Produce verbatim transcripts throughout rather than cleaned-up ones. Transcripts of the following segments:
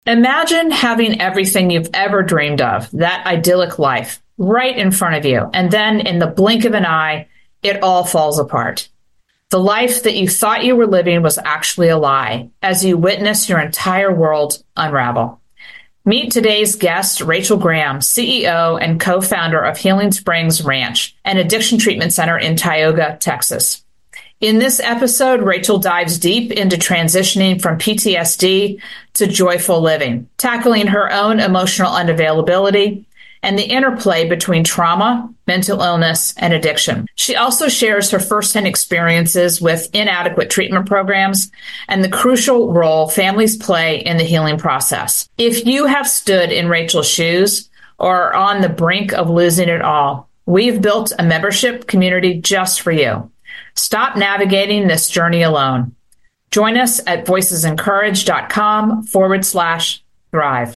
Imagine having everything you've ever dreamed of, that idyllic life, right in front of you, and then in the blink of an eye, it all falls apart. The life that you thought you were living was actually a lie, as you witness your entire world unravel. Meet today's guest, Rachel Graham, C E O and co-founder of Healing Springs Ranch, an addiction treatment center in Tioga, Texas. In this episode, Rachel dives deep into transitioning from P T S D to joyful living, tackling her own emotional unavailability and the interplay between trauma, mental illness, and addiction. She also shares her firsthand experiences with inadequate treatment programs and the crucial role families play in the healing process. If you have stood in Rachel's shoes or are on the brink of losing it all, we've built a membership community just for you. Stop navigating this journey alone. Join us at voicesencourage.com forward slash thrive.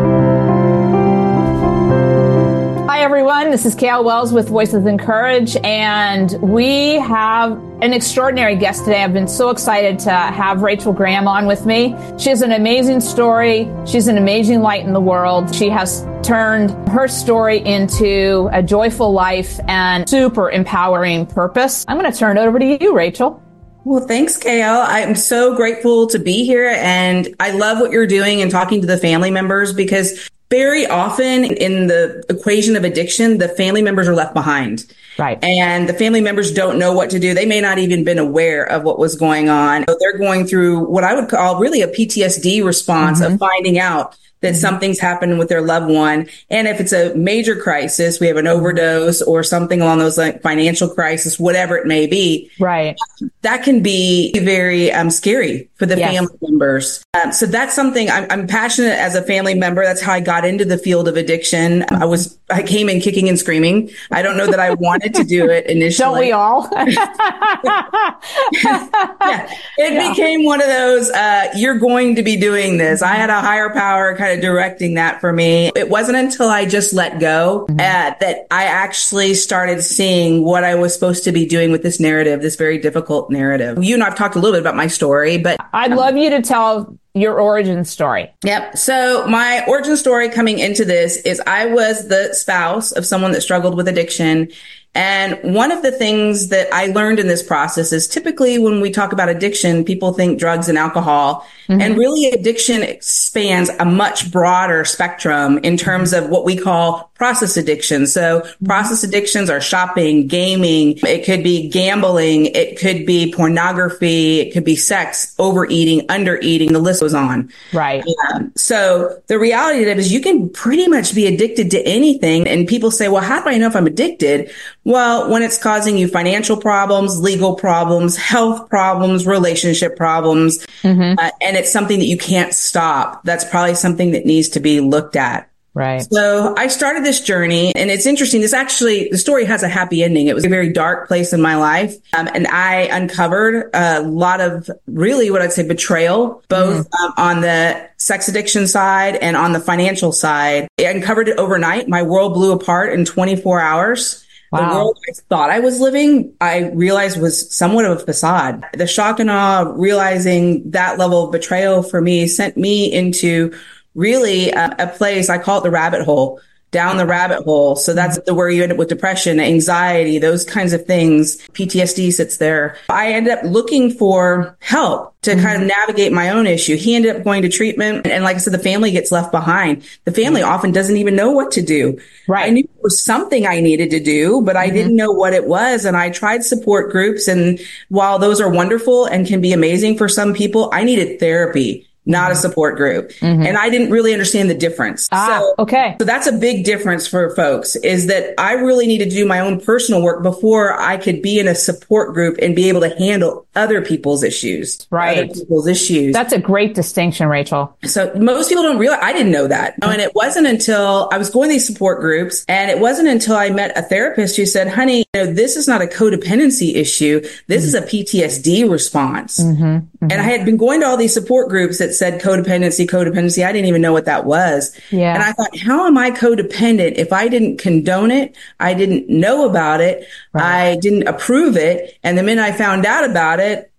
Hi, everyone. This is Kale Wells with Voices Encourage, and we have an extraordinary guest today. I've been so excited to have Rachel Graham on with me. She has an amazing story. She's an amazing light in the world. She has turned her story into a joyful life and super empowering purpose. I'm going to turn it over to you, Rachel. Well, thanks, Kale. I'm so grateful to be here, and I love what you're doing and talking to the family members, because very often in the equation of addiction, the family members are left behind. Right. And the family members don't know what to do. They may not even been aware of what was going on. So they're going through what I would call really a P T S D response mm-hmm. of finding out that something's happened with their loved one. And if it's a major crisis, we have an overdose or something along those like financial crisis, whatever it may be. Right. That can be very um, scary for the yes. family members. Um, so that's something I'm, I'm passionate as a family member. That's how I got into the field of addiction. I was, I came in kicking and screaming. I don't know that I wanted to do it initially. Don't we all? yeah. It yeah. became one of those, uh, you're going to be doing this. I had a higher power kind of directing that for me. It wasn't until I just let go mm-hmm. uh, that I actually started seeing what I was supposed to be doing with this narrative, this very difficult narrative. You and I've talked a little bit about my story, but I'd um, love you to tell your origin story. Yep. So my origin story coming into this is I was the spouse of someone that struggled with addiction. And one of the things that I learned in this process is typically when we talk about addiction, people think drugs and alcohol. Mm-hmm. And really addiction spans a much broader spectrum in terms of what we call process addiction. So mm-hmm. process addictions are shopping, gaming. It could be gambling. It could be pornography. It could be sex, overeating, undereating. The list goes on. Right. Um, so the reality of it is you can pretty much be addicted to anything. And people say, well, how do I know if I'm addicted? Well, when it's causing you financial problems, legal problems, health problems, relationship problems, mm-hmm. uh, and it's something that you can't stop, that's probably something that needs to be looked at. Right. So I started this journey, and it's interesting. This actually, the story has a happy ending. It was a very dark place in my life. Um, and I uncovered a lot of really what I'd say betrayal, both mm. um, on the sex addiction side and on the financial side. I uncovered it overnight. My world blew apart in twenty-four hours. Wow. The world I thought I was living, I realized was somewhat of a facade. The shock and awe of realizing that level of betrayal for me sent me into really a, a place, I call it the rabbit hole, down the rabbit hole. So that's the where you end up with depression, anxiety, those kinds of things. P T S D sits there. I ended up looking for help to mm-hmm. kind of navigate my own issue. He ended up going to treatment. And like I said, the family gets left behind. The family often doesn't even know what to do. Right. I knew it was something I needed to do, but I mm-hmm. didn't know what it was. And I tried support groups. And while those are wonderful and can be amazing for some people, I needed therapy, not a support group. Mm-hmm. And I didn't really understand the difference. Ah, so, okay. So that's a big difference for folks, is that I really needed to do my own personal work before I could be in a support group and be able to handle other people's issues. Right. Other people's issues. That's a great distinction, Rachel. So most people don't realize, I didn't know that. And it wasn't until I was going to these support groups, and it wasn't until I met a therapist who said, honey, you know, this is not a codependency issue. This mm-hmm. is a P T S D response. Mm-hmm. Mm-hmm. And I had been going to all these support groups that said codependency, codependency. I didn't even know what that was. Yeah. And I thought, how am I codependent if I didn't condone it? I didn't know about it. Right. I didn't approve it. And the minute I found out about it,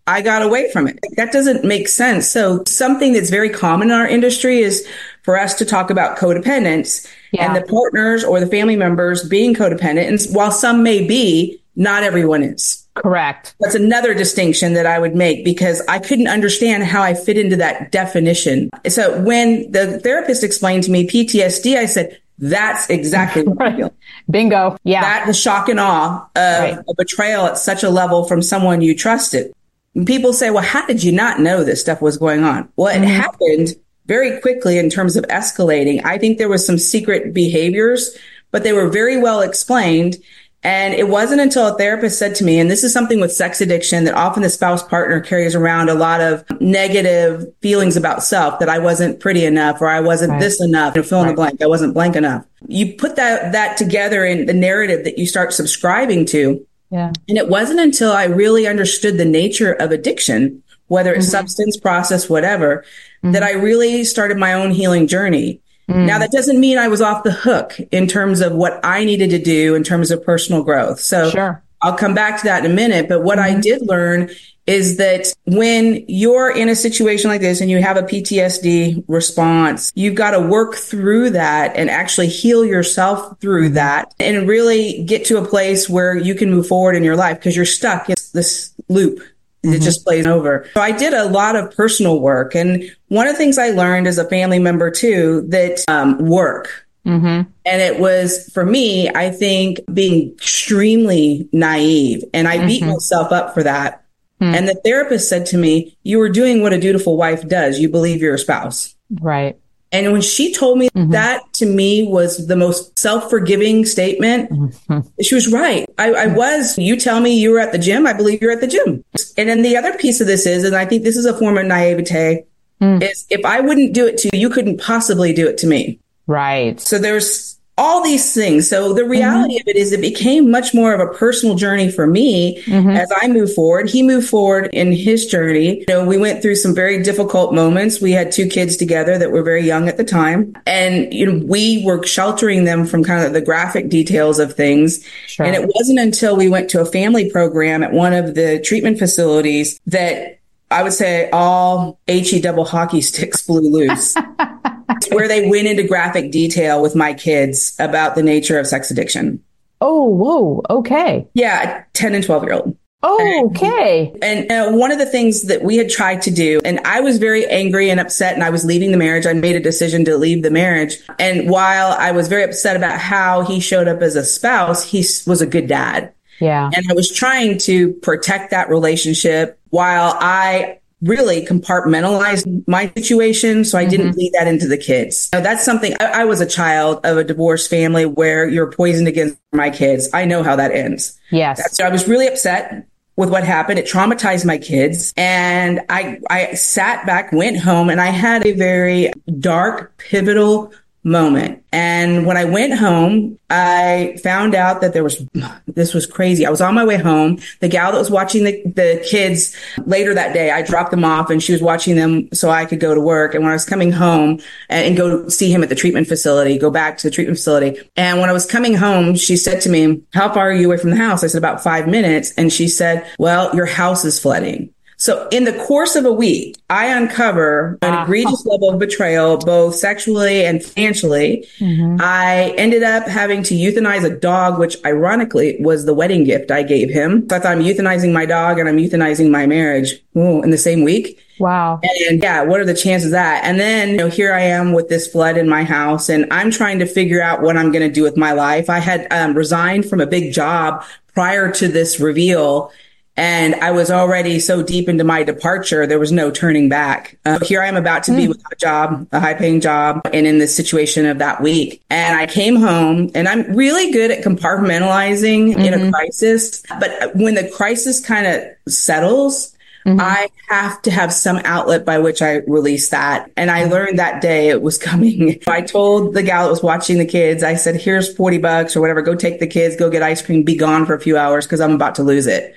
I got away from it. That doesn't make sense. So something that's very common in our industry is for us to talk about codependence yeah. and the partners or the family members being codependent. And while some may be, not everyone is. Correct. That's another distinction that I would make because I couldn't understand how I fit into that definition. So when the therapist explained to me P T S D, I said, that's exactly what I feel. Bingo. Yeah. That the shock and awe of right. a betrayal at such a level from someone you trusted. And people say, well, how did you not know this stuff was going on? Well, it mm-hmm. happened very quickly in terms of escalating. I think there was some secret behaviors, but they were very well explained. And it wasn't until a therapist said to me, and this is something with sex addiction that often the spouse partner carries around a lot of negative feelings about self, that I wasn't pretty enough or I wasn't right. this enough, you know, fill in right. the blank. I wasn't blank enough. You put that, that together in the narrative that you start subscribing to. Yeah. And it wasn't until I really understood the nature of addiction, whether it's mm-hmm. substance, process, whatever, mm-hmm. that I really started my own healing journey. Mm. Now, that doesn't mean I was off the hook in terms of what I needed to do in terms of personal growth. So sure. I'll come back to that in a minute. But what mm-hmm. I did learn is that when you're in a situation like this and you have a P T S D response, you've got to work through that and actually heal yourself through that and really get to a place where you can move forward in your life because you're stuck in this loop. It just plays over. So I did a lot of personal work. And one of the things I learned as a family member, too, that um, work. Mm-hmm. And it was, for me, I think, being extremely naive. And I mm-hmm. beat myself up for that. Mm-hmm. And the therapist said to me, you were doing what a dutiful wife does. You believe you're a spouse. Right. And when she told me mm-hmm. that, to me, was the most self-forgiving statement. Mm-hmm. She was right. I, I was. You tell me you were at the gym. I believe you're at the gym. And then the other piece of this is, and I think this is a form of naivete, mm. is if I wouldn't do it to you, you couldn't possibly do it to me. Right. So there's all these things. So the reality mm-hmm. of it is it became much more of a personal journey for me mm-hmm. as I move forward. He moved forward in his journey. You know, we went through some very difficult moments. We had two kids together that were very young at the time. And, you know, we were sheltering them from kind of the graphic details of things. Sure. And it wasn't until we went to a family program at one of the treatment facilities that I would say all H E double hockey sticks flew loose. Where they went into graphic detail with my kids about the nature of sex addiction. Oh, whoa. Okay. Yeah. ten and twelve year old. Oh, okay. And, and uh, one of the things that we had tried to do, and I was very angry and upset and I was leaving the marriage. I made a decision to leave the marriage. And while I was very upset about how he showed up as a spouse, he was a good dad. Yeah. And I was trying to protect that relationship while I really compartmentalized my situation. So I mm-hmm. didn't bleed that into the kids. Now, that's something I, I was a child of a divorced family where you're poisoned against my kids. I know how that ends. Yes. So I was really upset with what happened. It traumatized my kids. And I, I sat back, went home, and I had a very dark, pivotal moment. And when I went home, I found out that there was, this was crazy. I was on my way home. The gal that was watching the, the kids later that day, I dropped them off and she was watching them so I could go to work. And when I was coming home and, and go see him at the treatment facility, go back to the treatment facility. And when I was coming home, she said to me, how far are you away from the house? I said, about five minutes. And she said, well, your house is flooding. So in the course of a week, I uncover an egregious level of betrayal, both sexually and financially. Mm-hmm. I ended up having to euthanize a dog, which ironically was the wedding gift I gave him. So I thought, I'm euthanizing my dog and I'm euthanizing my marriage Ooh, in the same week. Wow. And yeah, what are the chances of that? And then, you know, here I am with this flood in my house and I'm trying to figure out what I'm going to do with my life. I had um, resigned from a big job prior to this reveal. And I was already so deep into my departure, there was no turning back. Uh, here I am about to be without a job, a high paying job, and in this situation of that week. And I came home and I'm really good at compartmentalizing mm-hmm. in a crisis. But when the crisis kind of settles, mm-hmm. I have to have some outlet by which I release that. And I learned that day it was coming. I told the gal that was watching the kids, I said, here's forty bucks or whatever. Go take the kids, go get ice cream, be gone for a few hours because I'm about to lose it.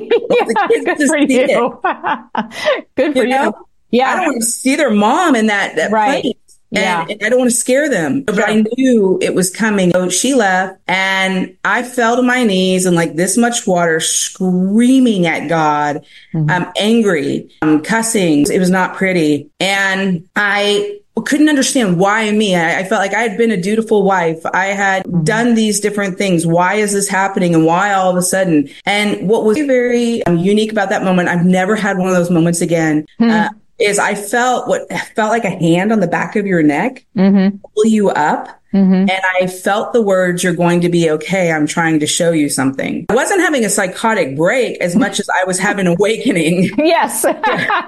yeah, good for you. good for you. Know? Yeah. I don't want to see their mom in that, that right. place. Yeah. And, and I don't want to scare them, but I knew it was coming. So she left and I fell to my knees and like this much water, screaming at God. Mm-hmm. I'm angry, I'm cussing. It was not pretty. And I couldn't understand why me. I, I felt like I had been a dutiful wife. I had mm-hmm. done these different things. Why is this happening? And why all of a sudden? And what was very um, unique about that moment, I've never had one of those moments again. Mm-hmm. Uh, is I felt what felt like a hand on the back of your neck, mm-hmm. pull you up. Mm-hmm. And I felt the words, "You're going to be okay. I'm trying to show you something." I wasn't having a psychotic break as much as I was having an awakening. Yes. So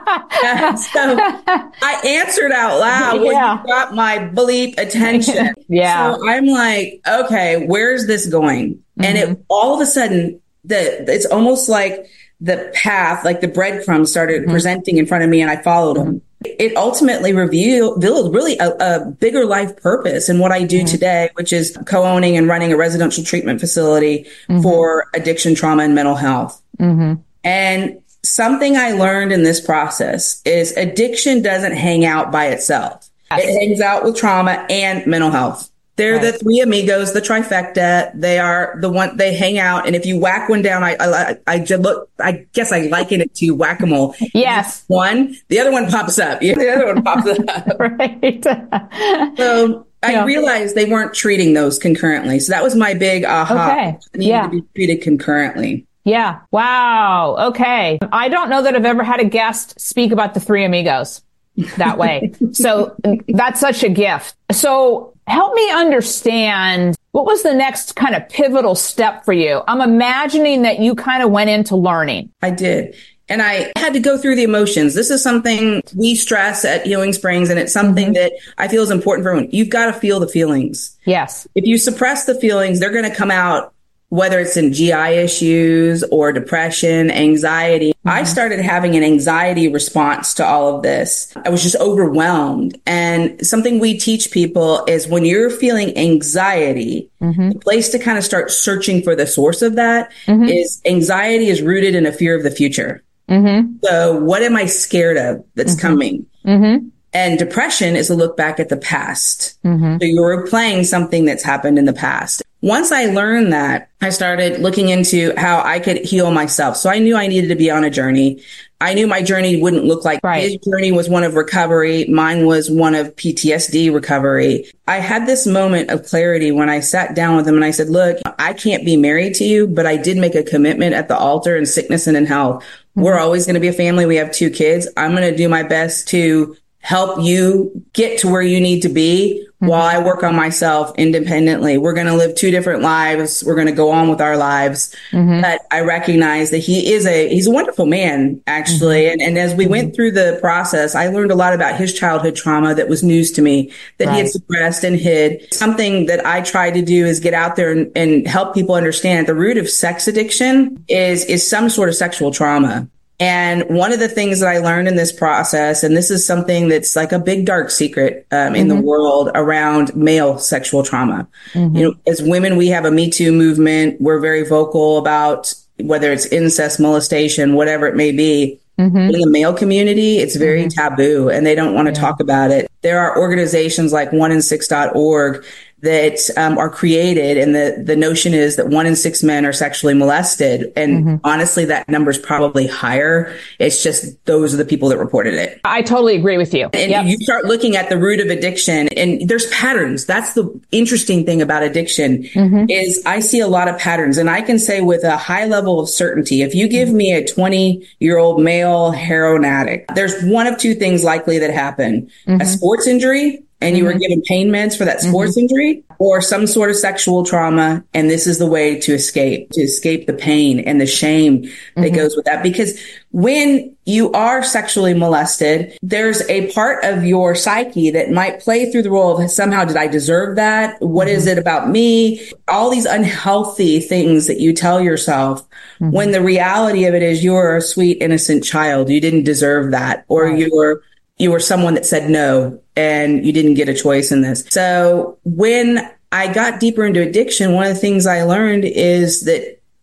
I answered out loud, "Well, yeah. You got my bleep attention." Yeah. So I'm like, okay, where's this going? Mm-hmm. And it all of a sudden, the it's almost like the path, like the breadcrumbs started mm-hmm. presenting in front of me and I followed them. It ultimately revealed, revealed really a, a bigger life purpose in what I do mm-hmm. today, which is co-owning and running a residential treatment facility mm-hmm. for addiction, trauma, and mental health. Mm-hmm. And something I learned in this process is addiction doesn't hang out by itself. Yes. It hangs out with trauma and mental health. They're right. The three amigos, the trifecta. They are the one, they hang out. And if you whack one down, I, I, I just look, I guess I liken it to whack-a-mole. Yes. One, the other one pops up. Yeah, the other one pops up. Right. So I yeah. realized they weren't treating those concurrently. So that was my big aha. Okay. It needed yeah. to be treated concurrently. Yeah. Wow. Okay. I don't know that I've ever had a guest speak about the three amigos that way. So that's such a gift. So help me understand, what was the next kind of pivotal step for you? I'm imagining that you kind of went into learning. I did. And I had to go through the emotions. This is something we stress at Healing Springs, and it's something mm-hmm. that I feel is important for everyone. You've got to feel the feelings. Yes. If you suppress the feelings, they're going to come out, whether it's in G I issues or depression, anxiety. Mm-hmm. I started having an anxiety response to all of this. I was just overwhelmed. And something we teach people is when you're feeling anxiety, mm-hmm. the place to kind of start searching for the source of that mm-hmm. is anxiety is rooted in a fear of the future. Mm-hmm. So what am I scared of that's mm-hmm. coming? Mm-hmm. And depression is a look back at the past. Mm-hmm. So you're replaying something that's happened in the past. Once I learned that, I started looking into how I could heal myself. So I knew I needed to be on a journey. I knew my journey wouldn't look like right. His journey was one of recovery. Mine was one of P T S D recovery. I had this moment of clarity when I sat down with him and I said, look, I can't be married to you, but I did make a commitment at the altar in sickness and in health. Mm-hmm. We're always going to be a family. We have two kids. I'm going to do my best to help you get to where you need to be mm-hmm. while I work on myself independently. We're going to live two different lives. We're going to go on with our lives. Mm-hmm. But I recognize that he is a, he's a wonderful man, actually. Mm-hmm. And, and as we mm-hmm. went through the process, I learned a lot about his childhood trauma that was news to me, that right. he had suppressed and hid. Something that I try to do is get out there and, and help people understand the root of sex addiction is, is some sort of sexual trauma. And one of the things that I learned in this process, and this is something that's like a big dark secret um, in mm-hmm. the world around male sexual trauma. Mm-hmm. You know, as women, we have a Me Too movement. We're very vocal about whether it's incest, molestation, whatever it may be. Mm-hmm. In the male community, it's very mm-hmm. taboo and they don't want to yeah. talk about it. There are organizations like one in six dot org that um, are created. And the, the notion is that one in six men are sexually molested. And mm-hmm. honestly, that number is probably higher. It's just those are the people that reported it. I totally agree with you. And yep. you start looking at the root of addiction and there's patterns. That's the interesting thing about addiction mm-hmm. is I see a lot of patterns. And I can say with a high level of certainty, if you give me a twenty year old male heroin addict, there's one of two things likely that happen. Mm-hmm. A sports injury, and you mm-hmm. were given pain meds for that sports mm-hmm. injury, or some sort of sexual trauma. And this is the way to escape, to escape the pain and the shame mm-hmm. that goes with that. Because when you are sexually molested, there's a part of your psyche that might play through the role of somehow, did I deserve that? What mm-hmm. is it about me? All these unhealthy things that you tell yourself mm-hmm. when the reality of it is you're a sweet, innocent child. You didn't deserve that. Or right. you were You were someone that said no and you didn't get a choice in this. So when I got deeper into addiction, one of the things I learned is that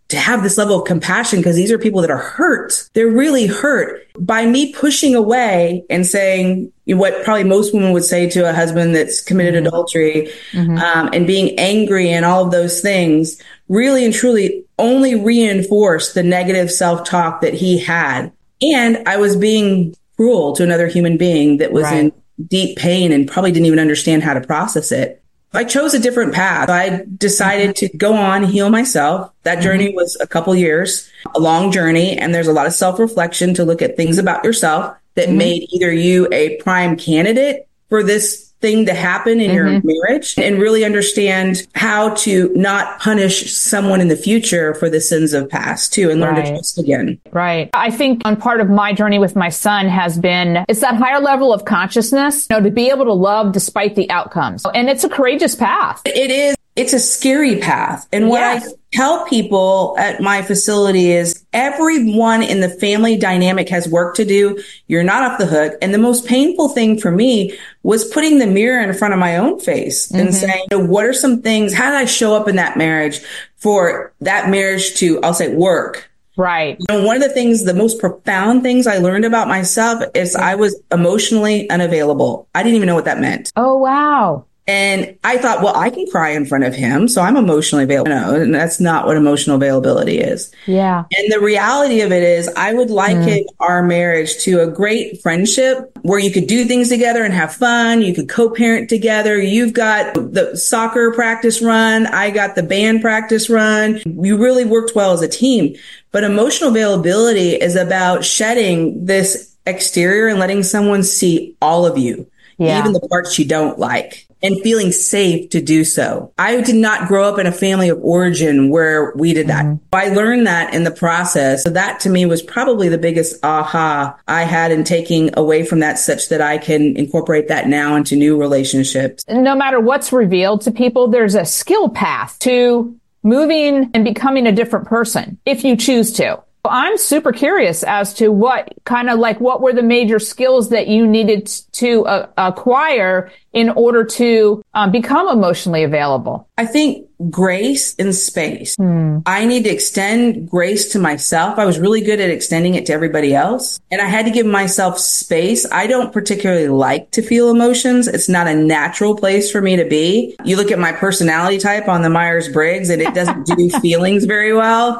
to have this level of compassion because these are people that are hurt. They're really hurt by me pushing away and saying what probably most women would say to a husband that's committed mm-hmm. adultery mm-hmm. Um, and being angry and all of those things really and truly only reinforced the negative self-talk that he had. And I was being cruel to another human being that was right. in deep pain and probably didn't even understand how to process it. I chose a different path. I decided mm-hmm. to go on, heal myself. That journey mm-hmm. was a couple years, a long journey. And there's a lot of self-reflection to look at things about yourself that mm-hmm. made either you a prime candidate for this thing to happen in mm-hmm. your marriage and really understand how to not punish someone in the future for the sins of past too and learn right. to trust again. Right. I think on part of my journey with my son has been, it's that higher level of consciousness, you know, to be able to love despite the outcomes. And it's a courageous path. It is. It's a scary path. And what yes. I tell people at my facility is everyone in the family dynamic has work to do. You're not off the hook. And the most painful thing for me was putting the mirror in front of my own face mm-hmm. and saying, you know, what are some things, how did I show up in that marriage for that marriage to, I'll say, work? Right. You know, one of the things, the most profound things I learned about myself is I was emotionally unavailable. I didn't even know what that meant. Oh, wow. And I thought, well, I can cry in front of him, so I'm emotionally available. No, and that's not what emotional availability is. Yeah. And the reality of it is I would liken mm. our marriage to a great friendship where you could do things together and have fun. You could co-parent together. You've got the soccer practice run. I got the band practice run. We really worked well as a team. But emotional availability is about shedding this exterior and letting someone see all of you, yeah. even the parts you don't like. And feeling safe to do so. I did not grow up in a family of origin where we did that. Mm-hmm. I learned that in the process. So that to me was probably the biggest aha I had in taking away from that, such that I can incorporate that now into new relationships. No matter what's revealed to people, there's a skill path to moving and becoming a different person if you choose to. I'm super curious as to what kind of like what were the major skills that you needed to uh, acquire in order to um, become emotionally available. I think grace and space. Hmm. I need to extend grace to myself. I was really good at extending it to everybody else. And I had to give myself space. I don't particularly like to feel emotions. It's not a natural place for me to be. You look at my personality type on the Myers-Briggs and it doesn't do feelings very well.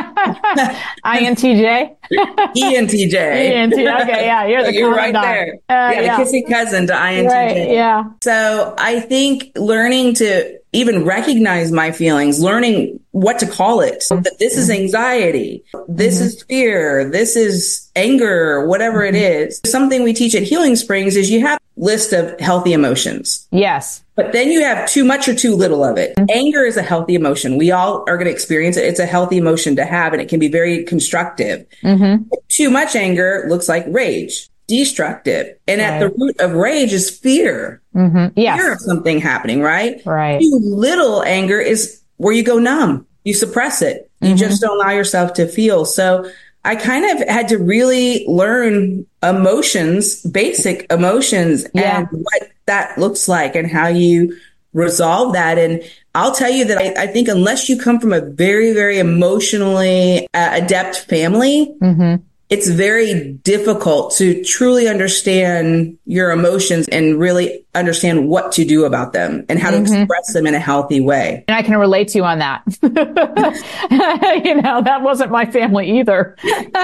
I N T J? E N T J. E N T J. Okay, yeah, you're the You're right there. Uh, yeah, the yeah. kissing cousin to I N T J. Right, yeah. So I think learning to even recognize my feelings, learning what to call it, so that this is anxiety, this mm-hmm. is fear, this is anger, whatever mm-hmm. it is. Something we teach at Healing Springs is you have a list of healthy emotions. Yes. But then you have too much or too little of it. Mm-hmm. Anger is a healthy emotion. We all are going to experience it. It's a healthy emotion to have, and it can be very constructive. Mm-hmm. Too much anger looks like rage. Destructive. And right. at the root of rage is fear. Mm-hmm. Yes. Fear of something happening, right? Right. Too little anger is where you go numb. You suppress it. You mm-hmm. just don't allow yourself to feel. So I kind of had to really learn emotions, basic emotions, yeah. and what that looks like and how you resolve that. And I'll tell you that I, I think unless you come from a very, very emotionally uh, adept family, mm-hmm. it's very difficult to truly understand your emotions and really understand what to do about them and how mm-hmm. to express them in a healthy way. And I can relate to you on that. You know, that wasn't my family either.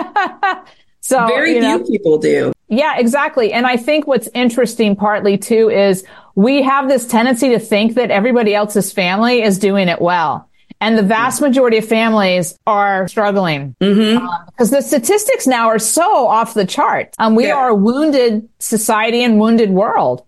So very you know, few people do. Yeah, exactly. And I think what's interesting partly too is we have this tendency to think that everybody else's family is doing it well. And the vast majority of families are struggling mm-hmm. um, because the statistics now are so off the chart. Um, we yeah. are a wounded society and wounded world.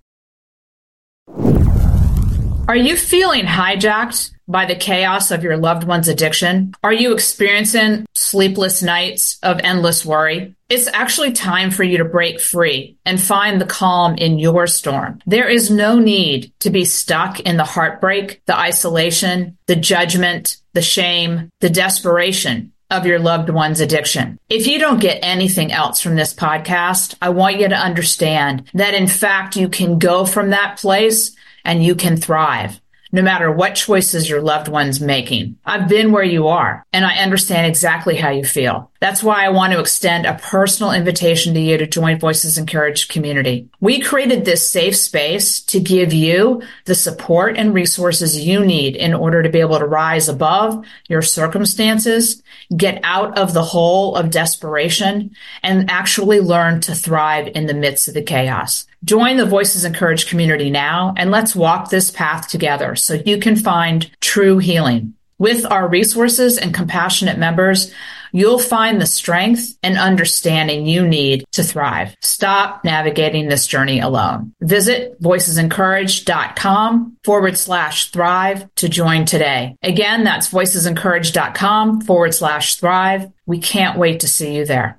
Are you feeling hijacked by the chaos of your loved one's addiction? Are you experiencing sleepless nights of endless worry? It's actually time for you to break free and find the calm in your storm. There is no need to be stuck in the heartbreak, the isolation, the judgment, the shame, the desperation of your loved one's addiction. If you don't get anything else from this podcast, I want you to understand that in fact you can go from that place and you can thrive. no matter what choices your loved one's making. I've been where you are, and I understand exactly how you feel. That's why I want to extend a personal invitation to you to join Voices Encouraged community. We created this safe space to give you the support and resources you need in order to be able to rise above your circumstances, get out of the hole of desperation, and actually learn to thrive in the midst of the chaos. Join the Voices Encouraged community now, and let's walk this path together so you can find true healing. With our resources and compassionate members, you'll find the strength and understanding you need to thrive. Stop navigating this journey alone. Visit voicesencouraged.com forward slash thrive to join today. Again, that's voicesencouraged.com forward slash thrive. We can't wait to see you there.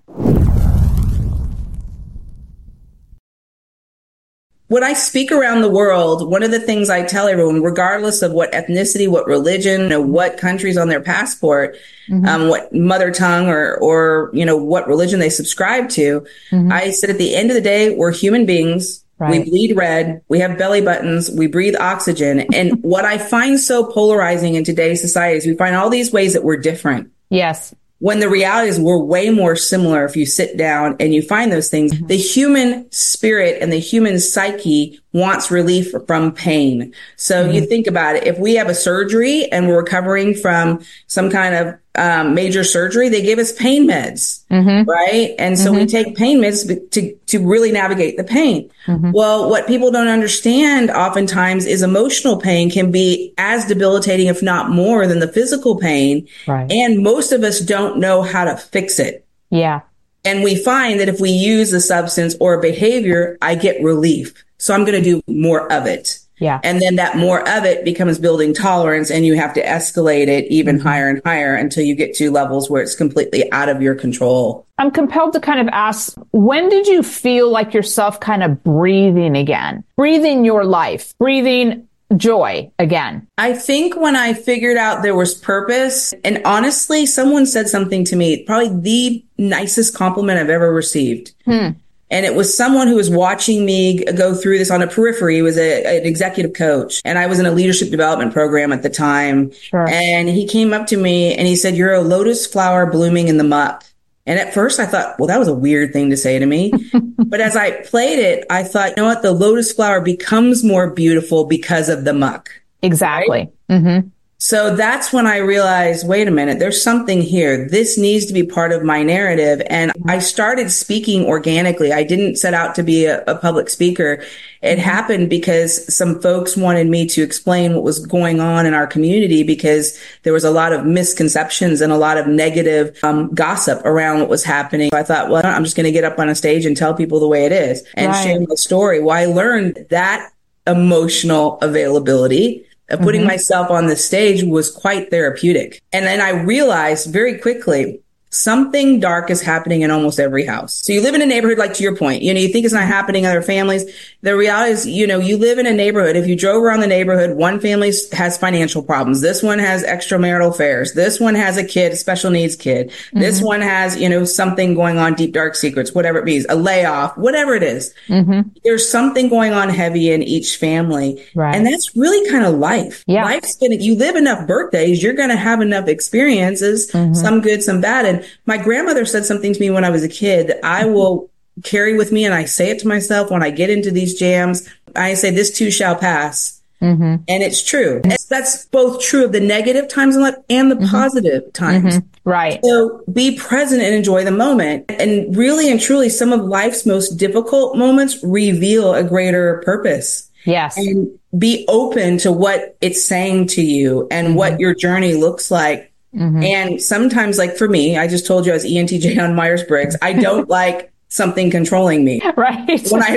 When I speak around the world, one of the things I tell everyone, regardless of what ethnicity, what religion, you know, what country's on their passport, mm-hmm. um, what mother tongue or, or, you know, what religion they subscribe to, mm-hmm. I said at the end of the day, we're human beings. Right. We bleed red. We have belly buttons. We breathe oxygen. And what I find so polarizing in today's society is we find all these ways that we're different. Yes. When the reality is we're way more similar if you sit down and you find those things. Mm-hmm. The human spirit and the human psyche wants relief from pain. So mm-hmm. you think about it. If we have a surgery and we're recovering from some kind of um, major surgery, they give us pain meds, mm-hmm. right? And so mm-hmm. we take pain meds to, to really navigate the pain. Mm-hmm. Well, what people don't understand oftentimes is emotional pain can be as debilitating, if not more, than the physical pain. Right. And most of us don't know how to fix it. Yeah. And we find that if we use a substance or a behavior, I get relief. So I'm going to do more of it. Yeah. And then that more of it becomes building tolerance, and you have to escalate it even mm-hmm. higher and higher until you get to levels where it's completely out of your control. I'm compelled to kind of ask, when did you feel like yourself kind of breathing again, breathing your life, breathing joy again? I think when I figured out there was purpose, and honestly, someone said something to me, probably the nicest compliment I've ever received. Hmm. And it was someone who was watching me go through this on a periphery. He was a, an executive coach, and I was in a leadership development program at the time. Sure. And he came up to me and he said, "You're a lotus flower blooming in the muck." And at first I thought, well, that was a weird thing to say to me. But as I played it, I thought, you know what? The lotus flower becomes more beautiful because of the muck. Exactly. Right? Mm-hmm. So that's when I realized, wait a minute, there's something here. This needs to be part of my narrative. And I started speaking organically. I didn't set out to be a, a public speaker. It happened because some folks wanted me to explain what was going on in our community, because there was a lot of misconceptions and a lot of negative um, gossip around what was happening. So I thought, well, I'm just going to get up on a stage and tell people the way it is and right. share my story. Well, I learned that emotional availability of putting mm-hmm. myself on the stage was quite therapeutic. And then I realized very quickly, something dark is happening in almost every house. So you live in a neighborhood, like to your point, you know, you think it's not happening in other families. The reality is, you know, you live in a neighborhood. If you drove around the neighborhood, one family has financial problems. This one has extramarital affairs. This one has a kid, a special needs kid. Mm-hmm. This one has, you know, something going on, deep, dark secrets, whatever it means, a layoff, whatever it is. Mm-hmm. There's something going on heavy in each family. Right. And that's really kind of life. Yeah. Life's gonna, you live enough birthdays, you're going to have enough experiences, mm-hmm. some good, some bad. And my grandmother said something to me when I was a kid that I will carry with me, and I say it to myself when I get into these jams. I say, this too shall pass. Mm-hmm. And it's true. And that's both true of the negative times in life and the mm-hmm. positive times. Mm-hmm. Right. So be present and enjoy the moment. And really and truly, some of life's most difficult moments reveal a greater purpose. Yes. And be open to what it's saying to you and mm-hmm. what your journey looks like. Mm-hmm. And sometimes, like for me, I just told you I was E N T J on Myers-Briggs. I don't like something controlling me. Right. When I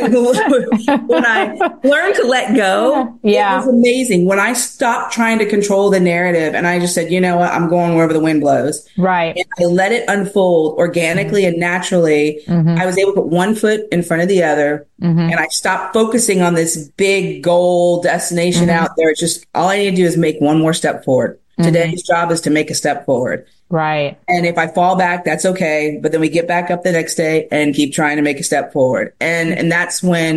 when I learned to let go, yeah. it was amazing. When I stopped trying to control the narrative and I just said, you know what, I'm going wherever the wind blows. Right. And I let it unfold organically mm-hmm. and naturally. Mm-hmm. I was able to put one foot in front of the other. Mm-hmm. And I stopped focusing on this big goal destination mm-hmm. out there. It's just all I need to do is make one more step forward. Today's mm-hmm. job is to make a step forward. Right. And if I fall back, that's okay. But then we get back up the next day and keep trying to make a step forward. And, and that's when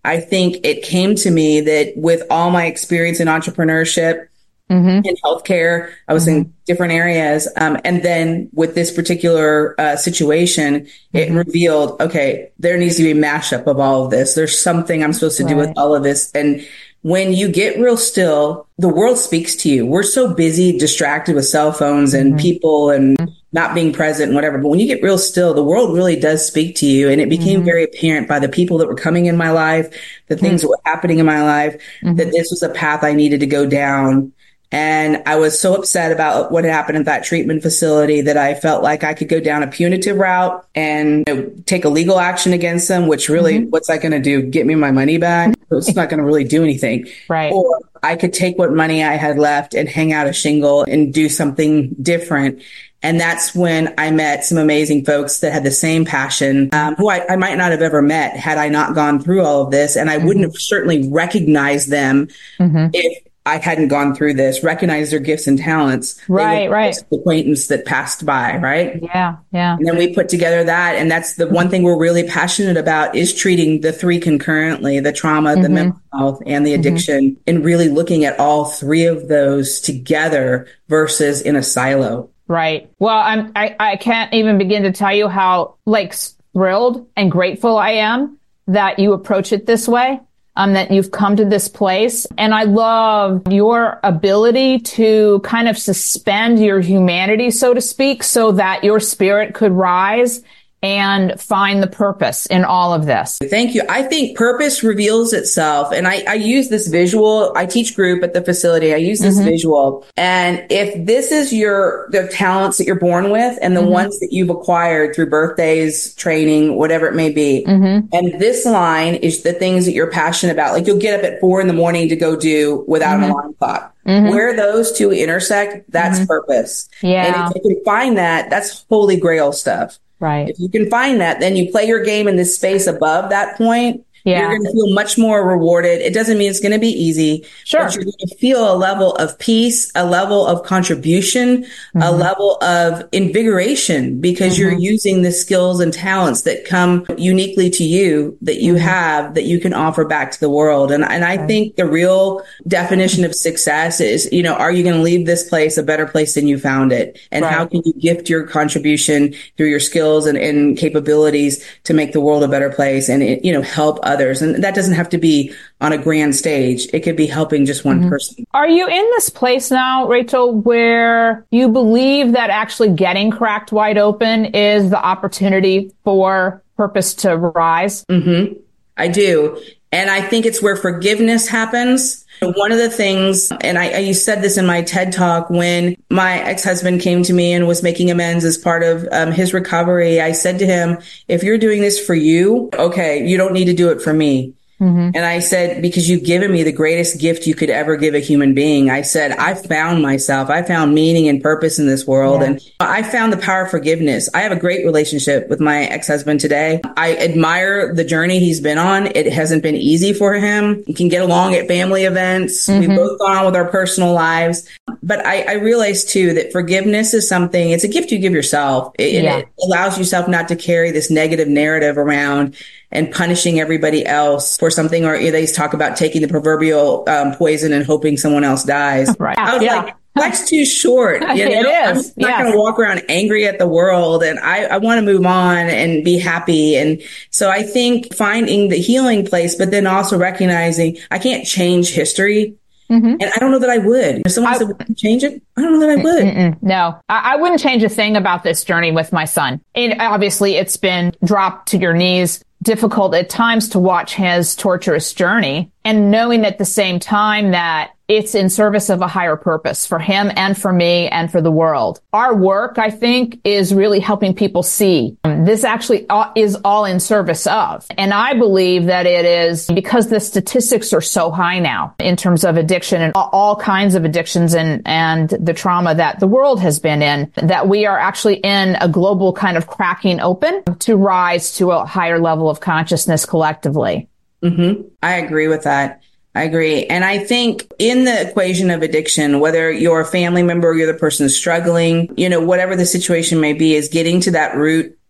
I think it came to me that with all my experience in entrepreneurship, Mm-hmm. in healthcare, I was Mm-hmm. in different areas. Um, and then with this particular uh, situation, it Mm-hmm. revealed, okay, there needs to be a mashup of all of this. There's something I'm supposed to do with Right. all of this. And when you get real still, the world speaks to you. We're so busy, distracted with cell phones and Mm-hmm. people and not being present and whatever. But when you get real still, the world really does speak to you. And it became Mm-hmm. very apparent by the people that were coming in my life, the things that were happening in my life, Mm-hmm. that this was a path I needed to go down. And I was so upset about what happened at that treatment facility that I felt like I could go down a punitive route and you know, take a legal action against them, which really, Mm-hmm. what's that going to do? Get me my money back? It's not going to really do anything. Right. Or I could take what money I had left and hang out a shingle and do something different. And that's when I met some amazing folks that had the same passion, um, who I, I might not have ever met had I not gone through all of this. And I Mm-hmm. wouldn't have certainly recognized them Mm-hmm. if I hadn't gone through this, recognized their gifts and talents. Right, They were right. just acquaintance that passed by, right? Yeah, yeah. And then we put together that. And that's the one thing we're really passionate about is treating the three concurrently, the trauma, the Mm-hmm. mental health, and the Mm-hmm. addiction, and really looking at all three of those together versus in a silo. Right. Well, I'm, I, I can't even begin to tell you how like thrilled and grateful I am that you approach it this way. Um, that you've come to this place. And I love your ability to kind of suspend your humanity, so to speak, so that your spirit could rise and find the purpose in all of this. Thank you. I think purpose reveals itself. And I, I use this visual. I teach group at the facility. I use this Mm-hmm. visual. And if this is your, the talents that you're born with and the Mm-hmm. ones that you've acquired through birthdays, training, whatever it may be. Mm-hmm. And this line is the things that you're passionate about. Like you'll get up at four in the morning to go do without Mm-hmm. an alarm clock. Mm-hmm. Where those two intersect, that's Mm-hmm. purpose. Yeah. And if you can find that, that's holy grail stuff. Right. If you can find that, then you play your game in this space above that point. Yeah. You're going to feel much more rewarded. It doesn't mean it's going to be easy, Sure. but you're going to feel a level of peace, a level of contribution, Mm-hmm. a level of invigoration because Mm-hmm. you're using the skills and talents that come uniquely to you that you Mm-hmm. have that you can offer back to the world. And, and I Right. think the real definition of success is, you know, are you going to leave this place a better place than you found it? And Right. how can you gift your contribution through your skills and, and capabilities to make the world a better place and, you know, help others? And that doesn't have to be on a grand stage. It could be helping just one Mm-hmm. person. Are you in this place now, Rachel, where you believe that actually getting cracked wide open is the opportunity for purpose to rise? Mm-hmm. I do. And I think it's where forgiveness happens. One of the things, and I, I you said this in my TED Talk, when my ex-husband came to me and was making amends as part of um, his recovery, I said to him, if you're doing this for you, okay, you don't need to do it for me. Mm-hmm. And I said, because you've given me the greatest gift you could ever give a human being. I said, I found myself. I found meaning and purpose in this world. Yeah. And I found the power of forgiveness. I have a great relationship with my ex-husband today. I admire the journey he's been on. It hasn't been easy for him. He can get along at family events. Mm-hmm. We've both gone on with our personal lives. But I, I realize too that forgiveness is something, it's a gift you give yourself. It, yeah. it allows yourself not to carry this negative narrative around and punishing everybody else for something, or they talk about taking the proverbial um, poison and hoping someone else dies. Right. I was yeah. like, life's too short. You know? It is. I'm not yes. going to walk around angry at the world, and I, I want to move on and be happy. And so I think finding the healing place, but then also recognizing I can't change history. Mm-hmm. And I don't know that I would. If someone I, said, would you change it? I don't know that I would. Mm-mm, no, I, I wouldn't change a thing about this journey with my son. And obviously it's been dropped to your knees, difficult at times to watch his torturous journey, and knowing at the same time that it's in service of a higher purpose for him and for me and for the world. Our work, I think, is really helping people see this actually is all in service of. And I believe that it is because the statistics are so high now in terms of addiction and all kinds of addictions and, and the trauma that the world has been in, that we are actually in a global kind of cracking open to rise to a higher level of consciousness collectively. Mm-hmm. I agree with that. I agree. And I think in the equation of addiction, whether you're a family member or you're the person struggling, you know, whatever the situation may be, is getting to that root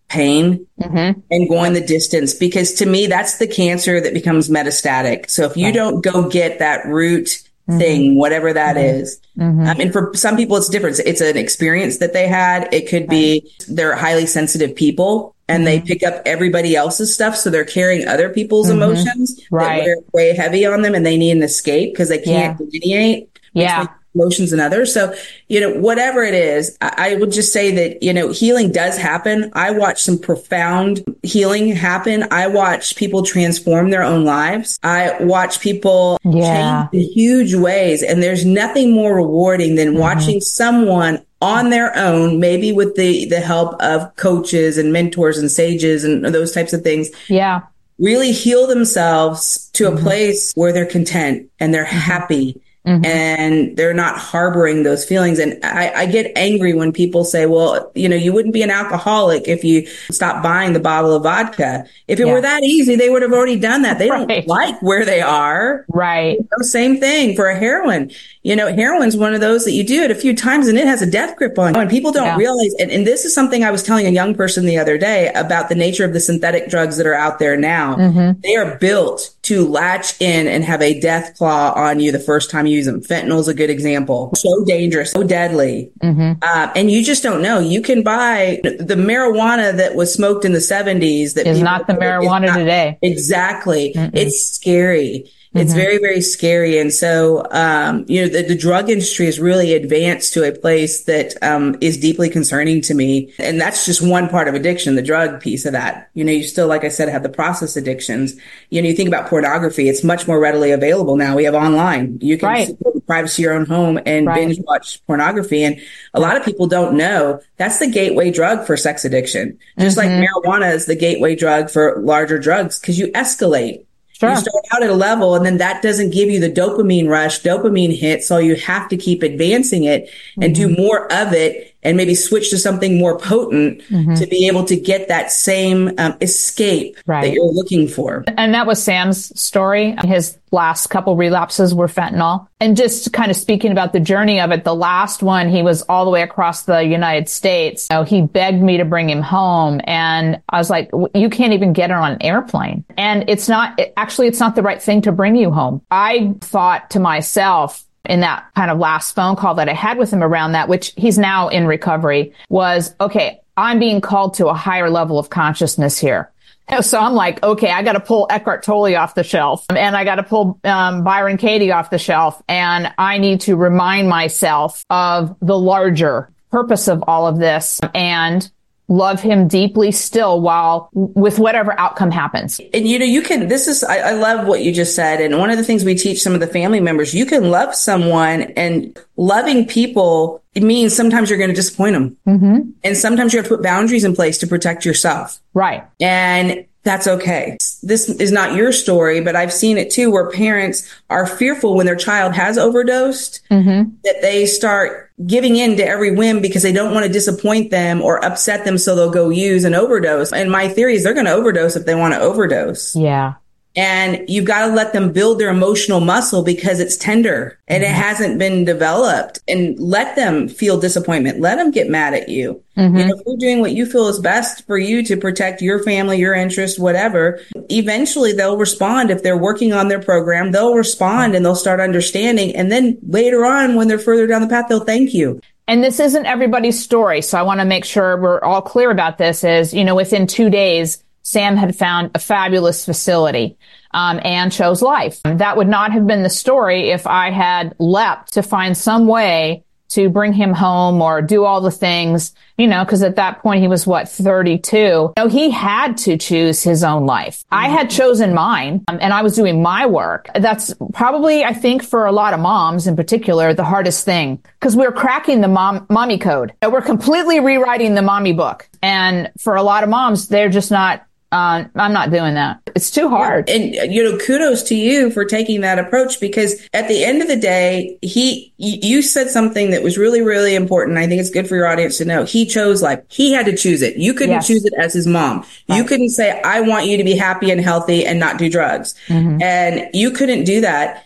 pain mm-hmm. and going the distance, because to me, that's the cancer that becomes metastatic. So if you right. don't go get that root mm-hmm. thing, whatever that mm-hmm. is, mm-hmm. Um, and for some people, it's different. It's an experience that they had. It could be right. they're highly sensitive people and mm-hmm. they pick up everybody else's stuff. So they're carrying other people's mm-hmm. emotions right. that weigh heavy on them, and they need an escape because they can't yeah. delineate. Yeah. Emotions and others. So, you know, whatever it is, I, I would just say that, you know, healing does happen. I watch some profound healing happen. I watch people transform their own lives. I watch people yeah. change in huge ways. And there's nothing more rewarding than mm-hmm. watching someone on their own, maybe with the, the help of coaches and mentors and sages and those types of things. Yeah. Really heal themselves to mm-hmm. a place where they're content and they're mm-hmm. happy. Mm-hmm. And they're not harboring those feelings. And I, I get angry when people say, well, you know, you wouldn't be an alcoholic if you stopped buying the bottle of vodka. If it yeah. were that easy, they would have already done that. They right. don't like where they are. Right. You know, same thing for a heroin. You know, heroin's one of those that you do it a few times and it has a death grip on you. And people don't yeah. realize, and, and this is something I was telling a young person the other day about the nature of the synthetic drugs that are out there now. Mm-hmm. They are built to latch in and have a death claw on you the first time you use them. Fentanyl is a good example. So dangerous, so deadly. Mm-hmm. Uh, and you just don't know. You can buy the marijuana that was smoked in the seventies. That is not the marijuana not, today. Exactly. Mm-mm. It's scary. It's mm-hmm. very, very scary. And so, um, you know, the, the drug industry has really advanced to a place that um, is deeply concerning to me. And that's just one part of addiction, the drug piece of that. You know, you still, like I said, have the process addictions. You know, you think about pornography, it's much more readily available now. We have online. You can right. sit in the privacy of your own home and right. binge watch pornography. And a lot of people don't know that's the gateway drug for sex addiction. Just mm-hmm. like marijuana is the gateway drug for larger drugs, because you escalate. Sure. You start out at a level and then that doesn't give you the dopamine rush, dopamine hit. So you have to keep advancing it and mm-hmm. do more of it and maybe switch to something more potent mm-hmm. to be able to get that same um, escape right. that you're looking for. And that was Sam's story. His last couple relapses were fentanyl. And just kind of speaking about the journey of it, the last one, he was all the way across the United States. So he begged me to bring him home. And I was like, you can't even get on an airplane. And it's not, actually, it's not the right thing to bring you home. I thought to myself, in that kind of last phone call that I had with him around that, which he's now in recovery, was, okay, I'm being called to a higher level of consciousness here. So I'm like, okay, I got to pull Eckhart Tolle off the shelf, and I got to pull um, Byron Katie off the shelf, and I need to remind myself of the larger purpose of all of this and love him deeply still while with whatever outcome happens. And, you know, you can, this is, I, I love what you just said. And one of the things we teach some of the family members, you can love someone, and loving people, it means sometimes you're going to disappoint them. Mm-hmm. And sometimes you have to put boundaries in place to protect yourself. Right. And that's okay. This is not your story, but I've seen it too, where parents are fearful when their child has overdosed, mm-hmm. that they start giving in to every whim because they don't want to disappoint them or upset them. So they'll go use an overdose. And my theory is they're going to overdose if they want to overdose. Yeah. And you've got to let them build their emotional muscle because it's tender and mm-hmm. it hasn't been developed, and let them feel disappointment. Let them get mad at you. Mm-hmm. You know, if you're doing what you feel is best for you to protect your family, your interests, whatever, eventually they'll respond. If they're working on their program, they'll respond and they'll start understanding. And then later on, when they're further down the path, they'll thank you. And this isn't everybody's story. So I want to make sure we're all clear about this. Is, you know, within two days, Sam had found a fabulous facility um, and chose life. That would not have been the story if I had leapt to find some way to bring him home or do all the things, you know, because at that point he was, what, thirty-two. No, he had to choose his own life. I had chosen mine, um, and I was doing my work. That's probably, I think, for a lot of moms in particular, the hardest thing, because we're cracking the mom, mommy code. We're completely rewriting the mommy book. And for a lot of moms, they're just not, Uh, I'm not doing that. It's too hard. And, you know, kudos to you for taking that approach, because at the end of the day, he, you said something that was really, really important. I think it's good for your audience to know. He chose life. He had to choose it. You couldn't yes. choose it as his mom. Right. You couldn't say, I want you to be happy and healthy and not do drugs. Mm-hmm. And you couldn't do that.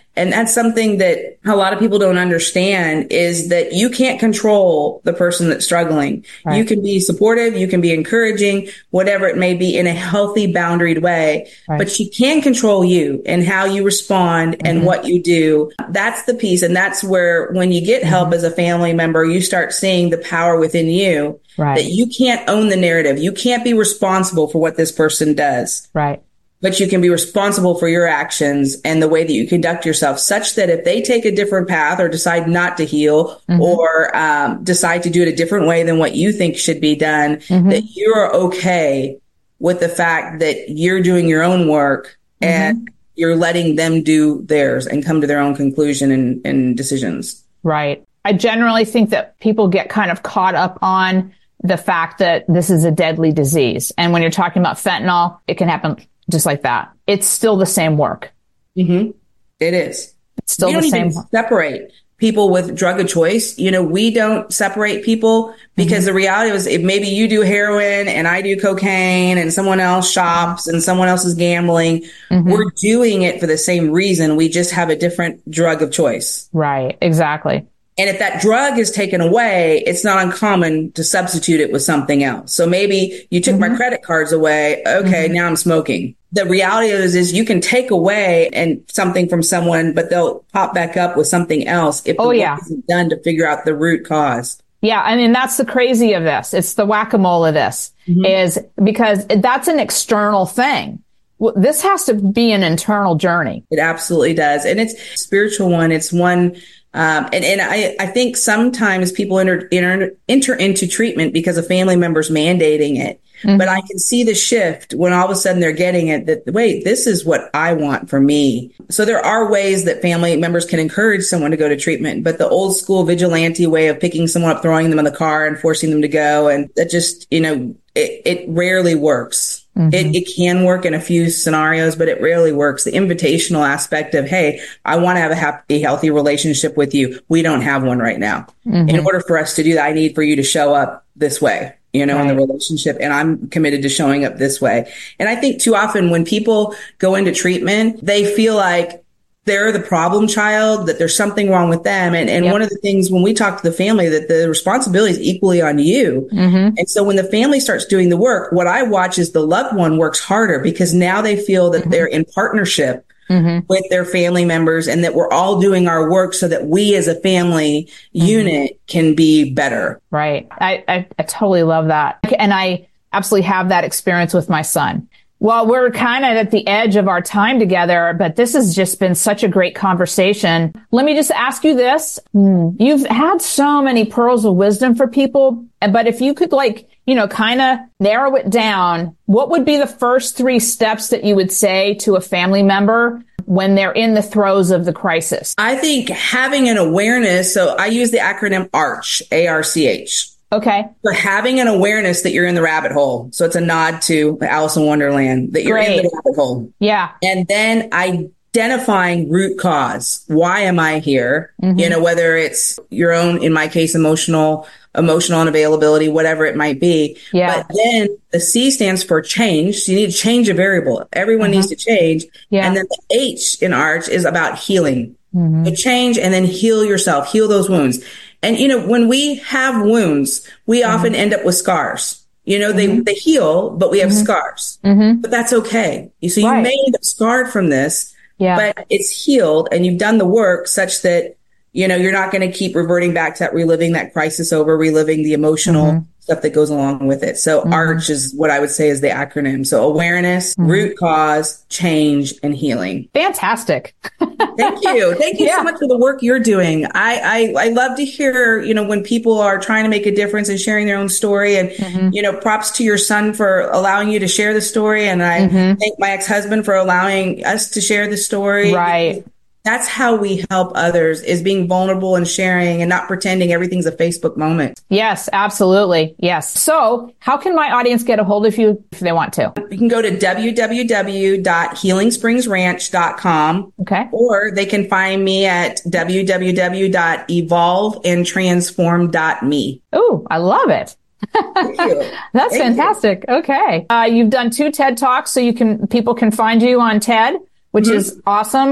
And that's something that a lot of people don't understand, is that you can't control the person that's struggling. Right. You can be supportive, you can be encouraging, whatever it may be, in a healthy, boundaried way, right. but you can control you and how you respond mm-hmm. and what you do. That's the piece. And that's where, when you get help mm-hmm. as a family member, you start seeing the power within you, right. that you can't own the narrative. You can't be responsible for what this person does. Right. But you can be responsible for your actions and the way that you conduct yourself, such that if they take a different path or decide not to heal mm-hmm. or um, decide to do it a different way than what you think should be done, mm-hmm. that you're okay with the fact that you're doing your own work mm-hmm. and you're letting them do theirs and come to their own conclusion and, and decisions. Right. I generally think that people get kind of caught up on the fact that this is a deadly disease. And when you're talking about fentanyl, it can happen just like that. It's still the same work. Mm-hmm. It is. It's still we don't the same even separate people with drug of choice. You know, we don't separate people because mm-hmm. the reality is, if maybe you do heroin and I do cocaine and someone else shops and someone else is gambling, mm-hmm. we're doing it for the same reason. We just have a different drug of choice. Right. Exactly. And if that drug is taken away, it's not uncommon to substitute it with something else. So maybe you took mm-hmm. my credit cards away. Okay, mm-hmm. now I'm smoking. The reality is, is you can take away and something from someone, but they'll pop back up with something else if the oh, work yeah. isn't done to figure out the root cause. Yeah, I mean, that's the crazy of this. It's the whack-a-mole of this, mm-hmm. is because that's an external thing. Well, this has to be an internal journey. It absolutely does. And it's a spiritual one. It's one, um, and, and I, I think sometimes people enter, enter, enter into treatment because of family members mandating it. Mm-hmm. But I can see the shift when all of a sudden they're getting it, that, wait, this is what I want for me. So there are ways that family members can encourage someone to go to treatment, but the old school vigilante way of picking someone up, throwing them in the car and forcing them to go, and that just, you know, it, it rarely works. Mm-hmm. It, it can work in a few scenarios, but it rarely works. The invitational aspect of, hey, I want to have a happy, healthy relationship with you. We don't have one right now. Mm-hmm. In order for us to do that, I need for you to show up this way, you know, right. in the relationship. And I'm committed to showing up this way. And I think too often when people go into treatment, they feel like they're the problem child, that there's something wrong with them. And, and yep. one of the things when we talk to the family, that the responsibility is equally on you. Mm-hmm. And so when the family starts doing the work, what I watch is the loved one works harder, because now they feel that mm-hmm. they're in partnership mm-hmm. with their family members, and that we're all doing our work so that we as a family mm-hmm. unit can be better. Right. I, I, I totally love that. And I absolutely have that experience with my son. Well, we're kind of at the edge of our time together, but this has just been such a great conversation. Let me just ask you this. You've had so many pearls of wisdom for people, but if you could, like, you know, kind of narrow it down, what would be the first three steps that you would say to a family member when they're in the throes of the crisis? I think having an awareness. So I use the acronym ARCH, A R C H. Okay. So having an awareness that you're in the rabbit hole. So it's a nod to Alice in Wonderland, that you're Great. in the rabbit hole. Yeah. And then identifying root cause. Why am I here? Mm-hmm. You know, whether it's your own, in my case, emotional, emotional unavailability, whatever it might be. Yeah. But then the C stands for change. So you need to change a variable. Everyone mm-hmm. needs to change. Yeah. And then the H in ARCH is about healing. Mm-hmm. So change and then heal yourself, heal those wounds. And, you know, when we have wounds, we mm-hmm. often end up with scars. You know, they, mm-hmm. they heal, but we have mm-hmm. scars. Mm-hmm. But that's okay. So you right. may end up scarred from this, yeah. but it's healed and you've done the work such that, you know, you're not going to keep reverting back to that, reliving that crisis over, reliving the emotional mm-hmm. stuff that goes along with it. So mm-hmm. ARCH is what I would say is the acronym. So awareness, mm-hmm. root cause, change, and healing. Fantastic. Thank you. Thank you yeah. so much for the work you're doing. I, I, I love to hear, you know, when people are trying to make a difference and sharing their own story, and, mm-hmm. you know, props to your son for allowing you to share the story. And I mm-hmm. thank my ex-husband for allowing us to share the story. Right. That's how we help others, is being vulnerable and sharing and not pretending everything's a Facebook moment. Yes, absolutely. Yes. So how can my audience get a hold of you if they want to? You can go to w w w dot healing springs ranch dot com. Okay. Or they can find me at w w w dot evolve and transform dot me. Ooh, I love it. Thank you. That's Thank fantastic. You. Okay. Uh, you've done two TED Talks, so you can, people can find you on TED, which mm-hmm. is awesome.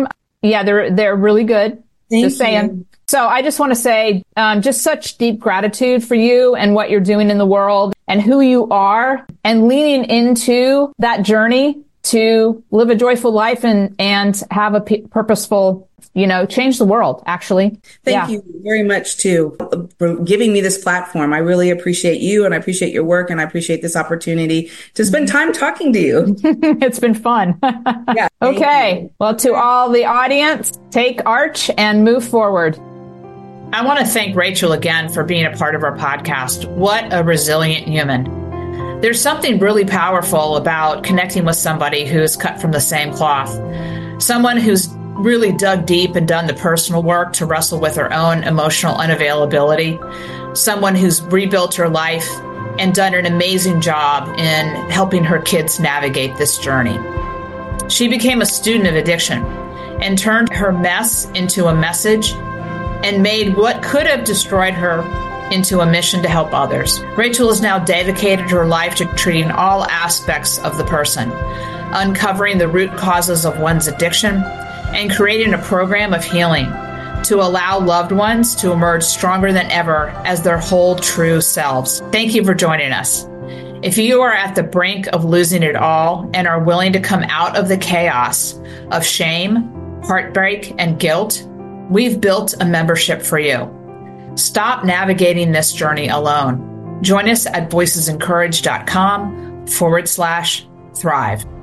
Yeah, they're they're really good. Thank just saying. you. So I just want to say um, just such deep gratitude for you and what you're doing in the world and who you are, and leaning into that journey to live a joyful life and, and have a p- purposeful, you know, change the world, actually. Thank yeah. you very much, too, for giving me this platform. I really appreciate you, and I appreciate your work, and I appreciate this opportunity to spend time talking to you. It's been fun. Yeah. Okay. You. Well, to all the audience, take Arch and move forward. I want to thank Rachel again for being a part of our podcast. What a resilient human. There's something really powerful about connecting with somebody who's cut from the same cloth. Someone who's really dug deep and done the personal work to wrestle with her own emotional unavailability. Someone who's rebuilt her life and done an amazing job in helping her kids navigate this journey. She became a student of addiction and turned her mess into a message and made what could have destroyed her into a mission to help others. Rachel has now dedicated her life to treating all aspects of the person, uncovering the root causes of one's addiction, and creating a program of healing to allow loved ones to emerge stronger than ever as their whole true selves. Thank you for joining us. If you are at the brink of losing it all and are willing to come out of the chaos of shame, heartbreak, and guilt, we've built a membership for you. Stop navigating this journey alone. Join us at voicesencourage.com forward slash thrive.